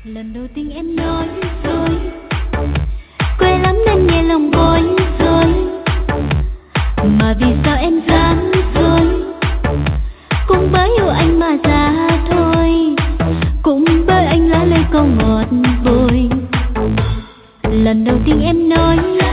Lần đầu tiên em nói rồi, quê lắm nên nghe lòng bối rối. Mà vì sao em dám rồi, cũng bởi yêu anh mà ra thôi, cũng bởi anh lá lời câu ngọt bồi. Lần đầu tiên em nói